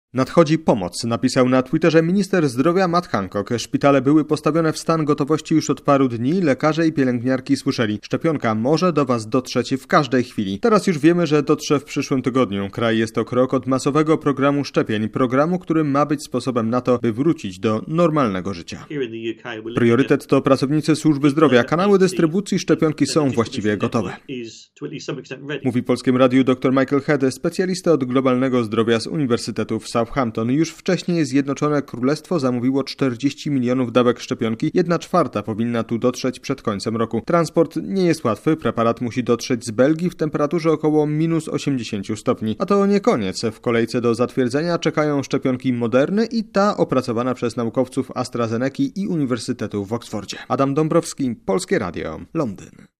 Nadchodzi pomoc, napisał na Twitterze minister zdrowia Matt Hancock. Szpitale były postawione w stan gotowości już od paru dni. Lekarze i pielęgniarki słyszeli: szczepionka może do Was dotrzeć w każdej chwili. Teraz już wiemy, że dotrze w przyszłym tygodniu. Kraj jest o krok od masowego programu szczepień. Programu, który ma być sposobem na to, by wrócić do normalnego życia. Priorytet to pracownicy służby zdrowia. Kanały dystrybucji szczepionki są właściwie gotowe. Mówi Polskiemu Radiu dr Michael Head, specjalista od globalnego zdrowia z Uniwersytetu w Southampton. Już wcześniej Zjednoczone Królestwo zamówiło 40 milionów dawek szczepionki. 1/4 powinna tu dotrzeć przed końcem roku. Transport nie jest łatwy. Preparat musi dotrzeć z Belgii w temperaturze około -80 stopni. A to nie koniec. W kolejce do zatwierdzenia czekają szczepionki Moderny i ta opracowana przez naukowców AstraZeneki i Uniwersytetu w Oksfordzie. Adam Dąbrowski, Polskie Radio, Londyn.